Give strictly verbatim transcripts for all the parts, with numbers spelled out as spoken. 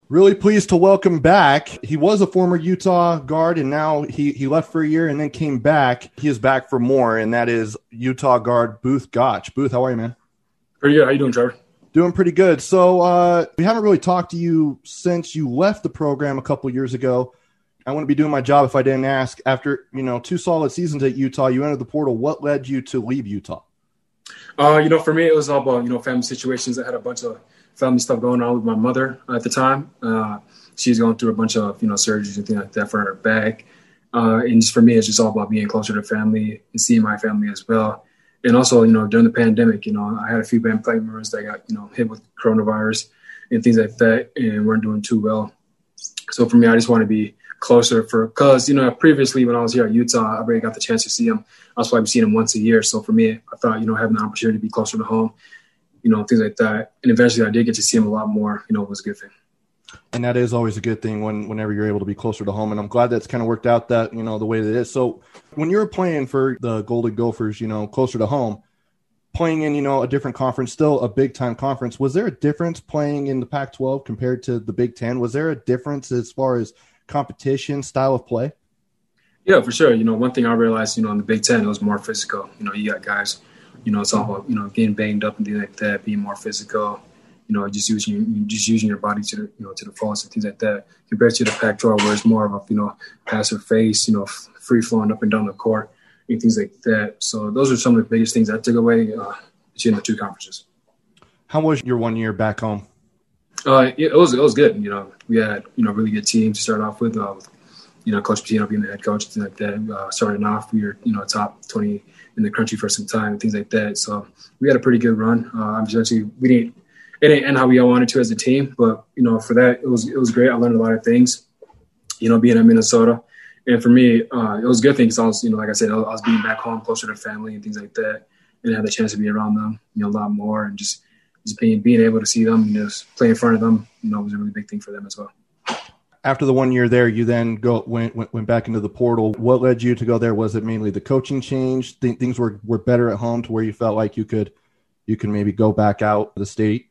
Really pleased to welcome back. He was a former Utah guard, and now he, he left for a year and then came back. He is back for more, and that is Utah guard Both Gach. Both, how are you, man? Pretty good. How you doing, Trevor? Doing pretty good. So uh, we haven't really talked to you since you left the program a couple years ago. I wouldn't be doing my job if I didn't ask. After you know two solid seasons at Utah, you entered the portal. What led you to leave Utah? Uh, you know, for me, it was all about you know family situations. I had a bunch of family stuff going on with my mother at the time. Uh, she's going through a bunch of you know surgeries and things like that for her back. Uh, and just for me, it's just all about being closer to family and seeing my family as well. And also, you know, during the pandemic, you know, I had a few family members that got you know hit with coronavirus and things like that, and weren't doing too well. So for me, I just want to be closer for because you know previously when I was here at Utah, I already got the chance to see him. I was probably seeing him once a year. So for me, I thought you know having the opportunity to be closer to home, you know things like that, and eventually I did get to see him a lot more. You know, it was a good thing. And that is always a good thing when whenever you're able to be closer to home. And I'm glad that's kind of worked out that you know the way that it is. So when you were playing for the Golden Gophers, you know closer to home, playing in you know a different conference, still a big time conference. Was there a difference playing in the Pac twelve compared to the Big Ten? Was there a difference as far as competition, style of play? Yeah, for sure. You know, one thing I realized, you know, in the Big Ten, it was more physical. You know, you got guys, you know, it's all about, you know, getting banged up and things like that, being more physical, you know, just using just using your body to the, you know, to the fullest and things like that. Compared to the Pac twelve, where it's more of a, you know, passive face, you know, free flowing up and down the court and things like that. So those are some of the biggest things I took away uh, between the two conferences. How was your one year back home? Uh, it was it was good. You know, we had you know really good team to start off with. Uh, with you know, Coach Pitino being the head coach and things like that. Uh, starting off, we were you know top twenty in the country for some time and things like that. So we had a pretty good run. Uh, obviously, we didn't it didn't end how we all wanted to as a team, but you know for that it was it was great. I learned a lot of things. You know, being in Minnesota, and for me, uh, it was a good thing because I was you know like I said, I was being back home, closer to family and things like that, and had the chance to be around them, you know, a lot more and just. Just being being able to see them, you know, play in front of them, you know, was a really big thing for them as well. After the one year there, you then go went went, went back into the portal. What led you to go there? Was it mainly the coaching change? Th- things were, were better at home to where you felt like you could you can maybe go back out of the state?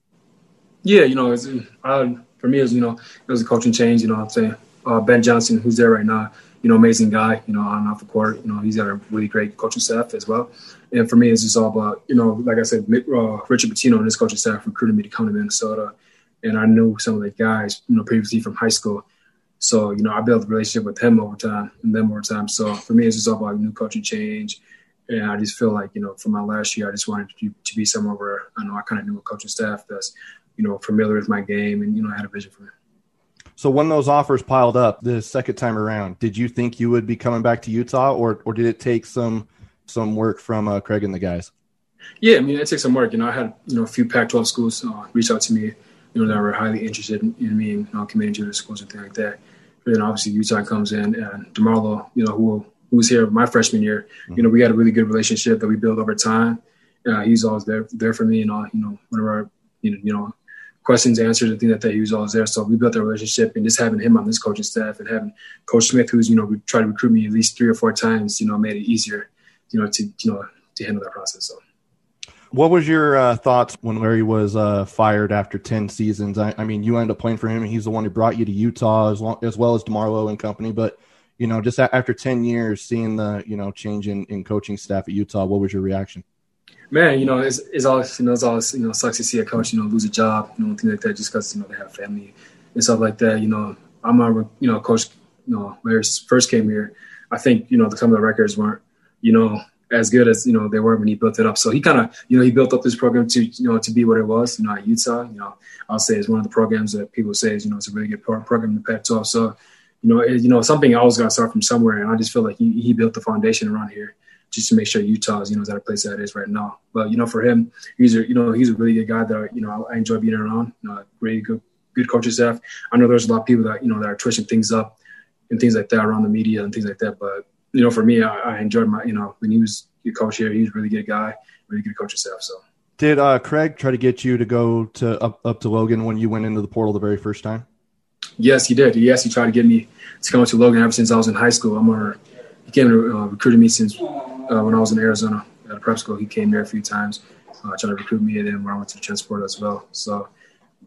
Yeah, you know, it was, uh, for me, it was, you know, it was a coaching change. You know what I'm saying? Uh, Ben Johnson, who's there right now, you know, amazing guy, you know, on and off the court. You know, he's got a really great coaching staff as well. And for me, it's just all about, you know, like I said, uh, Richard Pitino and his coaching staff recruited me to come to Minnesota. And I knew some of the guys, you know, previously from high school. So, you know, I built a relationship with him over time and them over time. So for me, it's just all about a new coaching change. And I just feel like, you know, for my last year, I just wanted to, to be somewhere where I know I kind of knew a coaching staff that's, you know, familiar with my game and, you know, had a vision for me. So when those offers piled up the second time around, did you think you would be coming back to Utah or or did it take some some work from uh, Craig and the guys? Yeah, I mean, it took some work. You know, I had, you know, a few Pac twelve schools uh, reach out to me, you know, that were highly interested in, in me and you know, committing to the schools and things like that. But then obviously Utah comes in and DeMarlo, you know, who, who was here my freshman year, mm-hmm. you know, we had a really good relationship that we built over time. Uh, he's always there there for me and all, you know, whenever, you know, you know, questions, answers, and things like that, he was always there. So we built a relationship, and just having him on this coaching staff and having Coach Smith, who's, you know, we tried to recruit me at least three or four times, you know, made it easier, you know, to, you know, to handle that process. So. What was your uh, thoughts when Larry was uh, fired after ten seasons? I, I mean, you ended up playing for him, and he's the one who brought you to Utah as, long, as well as DeMarlo and company. But, you know, just a- after ten years, seeing the, you know, change in, in coaching staff at Utah, what was your reaction? Man, you know, it's, it's always, you know, it's always, you know, sucks to see a coach, you know, lose a job, you know, things like that, just because, you know, they have family and stuff like that. You know, I remember, you know, Coach, you know, Larry first came here, I think, you know, some of the records weren't, you know, as good as, you know, they were when he built it up. So he kind of, you know, he built up this program to, you know, to be what it was, you know, at Utah. You know, I'll say it's one of the programs that people say is, you know, it's a really good program in the Pac twelve. So, you know, it, you know, something I always got to start from somewhere. And I just feel like he, he built the foundation around here just to make sure Utah is, you know, is at a place that it is right now. But, you know, for him, he's a, you know, he's a really good guy that, you know, I enjoy being around, you know, really good, good coaching staff. I know there's a lot of people that, you know, that are twitching things up and things like that around the media and things like that. But, you know, for me, I, I enjoyed my, you know, when he was a coach here, he was a really good guy, really good coaching staff. So. Did uh, Craig try to get you to go to up, up to Logan when you went into the portal the very first time? Yes, he did. Yes, he tried to get me to come to Logan ever since I was in high school. I'm a, he came to uh, recruited me since uh, when I was in Arizona at a prep school. He came there a few times, uh, trying to recruit me, and then when I went to the transport as well. So,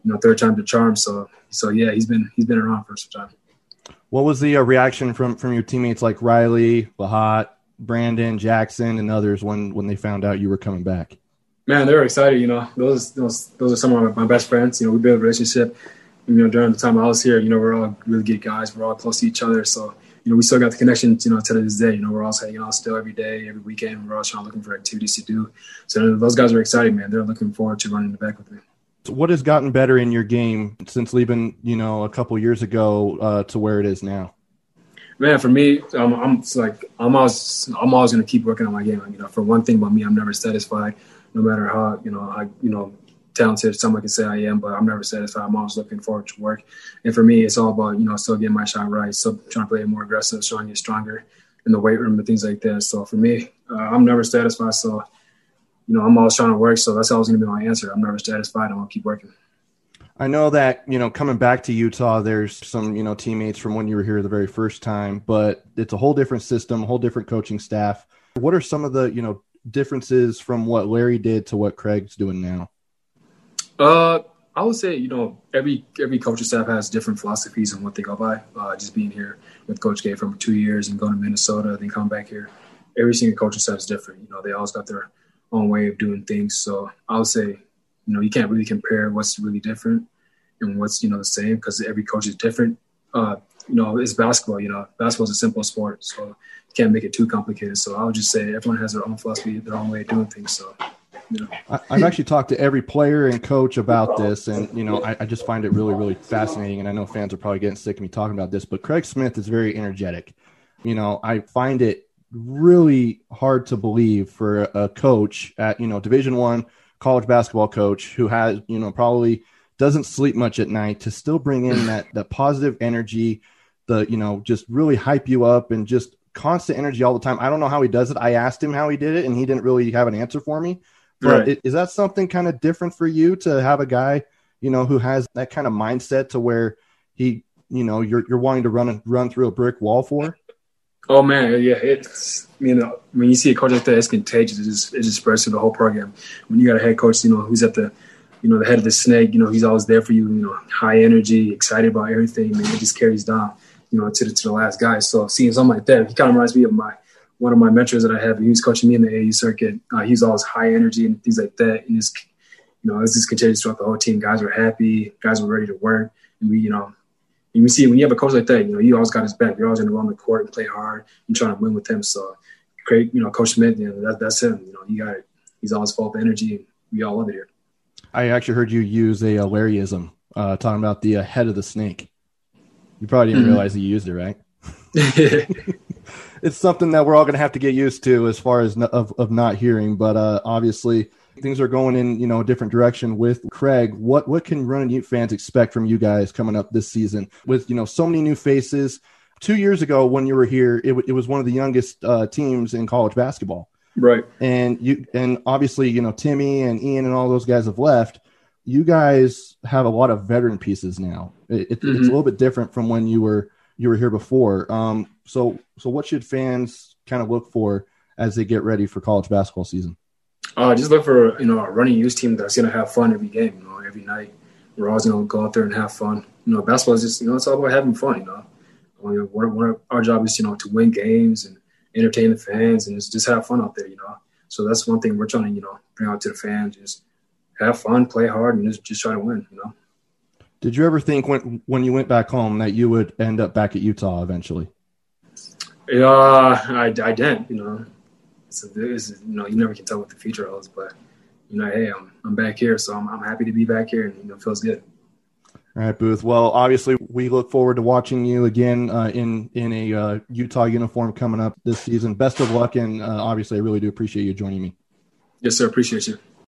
you know, third time's the charm. So, so yeah, he's been he's been around for some time. What was the uh, reaction from, from your teammates like Riley, Lahat, Brandon, Jackson, and others when, when they found out you were coming back? Man, they were excited. You know, those those those are some of my, my best friends. You know, we built a relationship. You know, during the time I was here, you know, we're all really good guys. We're all close to each other. So, you know, we still got the connection, you know, to this day. You know, we're all hanging out still every day, every weekend. We're all trying looking for activities to do. So those guys are excited, man. They're looking forward to running the back with me. So what has gotten better in your game since leaving, you know, a couple years ago uh, to where it is now? Man, for me, um, I'm it's like I'm always I'm always going to keep working on my game. You know, for one thing about me, I'm never satisfied, no matter how you know how you know talented someone can say I am, but I'm never satisfied. I'm always looking forward to work. And for me, it's all about you know still getting my shot right, still trying to play more aggressive, trying to get stronger in the weight room and things like that. So for me, uh, I'm never satisfied. So you know, I'm always trying to work. So that's always going to be my answer. I'm never satisfied. I'm going to keep working. I know that, you know, coming back to Utah, there's some, you know, teammates from when you were here the very first time, but it's a whole different system, a whole different coaching staff. What are some of the, you know, differences from what Larry did to what Craig's doing now? Uh, I would say, you know, every every coaching staff has different philosophies on what they go by. Uh, just being here with Coach K for two years and going to Minnesota, then come back here. Every single coaching staff is different. You know, they always got their own way of doing things. So I would say, you know, you can't really compare what's really different and what's, you know, the same because every coach is different. Uh, you know, it's basketball, you know, basketball is a simple sport, so you can't make it too complicated. So I would just say everyone has their own philosophy, their own way of doing things. So, you know. I, I've actually talked to every player and coach about this, and, you know, I, I just find it really, really fascinating. And I know fans are probably getting sick of me talking about this, but Craig Smith is very energetic. You know, I find it really hard to believe for a coach at, you know, Division One college basketball coach who has, you know, probably doesn't sleep much at night to still bring in that, that positive energy, the, you know, just really hype you up and just constant energy all the time. I don't know how he does it. I asked him how he did it and he didn't really have an answer for me. But right. Is that something kind of different for you to have a guy, you know, who has that kind of mindset to where he, you know, you're, you're wanting to run run through a brick wall for? Oh man, yeah, it's you know when you see a coach like that, it's contagious. It just it just spreads through the whole program. When you got a head coach, you know who's at the, you know the head of the snake, you know he's always there for you. You know, high energy, excited about everything. Man, it just carries down, you know, to the to the last guy. So seeing something like that, he kind of reminds me of my one of my mentors that I have. He was coaching me in the A A U circuit. Uh, he was always high energy and things like that. And it's you know it's just contagious throughout the whole team. Guys were happy, guys were ready to work, and we you know. And you see, when you have a coach like that, you know, you always got his back. You're always going to run the court and play hard and trying to win with him. So, great, you know, Coach Smith, you know, that, that's him. You know, you got it. He's always full of energy, and we all love it here. I actually heard you use a uh, Larryism, uh, talking about the uh, head of the snake. You probably didn't mm-hmm. realize that you used it, right? It's something that we're all going to have to get used to as far as no, of, of not hearing, but uh, obviously – things are going in, you know, a different direction with Craig. What what can Runnin' Ute fans expect from you guys coming up this season with, you know, so many new faces? Two years ago when you were here, it, w- it was one of the youngest uh, teams in college basketball. Right. And you and obviously, you know, Timmy and Ian and all those guys have left. You guys have a lot of veteran pieces now. It, it, mm-hmm. It's a little bit different from when you were you were here before. Um, so so what should fans kind of look for as they get ready for college basketball season? Uh, just look for, you know, a Runnin' Ute team that's going to have fun every game, you know, every night. We're always going to go out there and have fun. You know, basketball is just, you know, it's all about having fun, you know. I mean, one, one, our job is, you know, to win games and entertain the fans and just, just have fun out there, you know. So that's one thing we're trying to, you know, bring out to the fans. Just have fun, play hard, and just, just try to win, you know. Did you ever think when when you went back home that you would end up back at Utah eventually? Yeah, I, I didn't, you know. So this is, you know, you never can tell what the future holds, but you know, hey, I'm I'm back here, so I'm I'm happy to be back here, and you know, it feels good. All right, Booth. Well, obviously, we look forward to watching you again uh, in in a uh, Utah uniform coming up this season. Best of luck, and uh, obviously, I really do appreciate you joining me. Yes, sir. Appreciate you.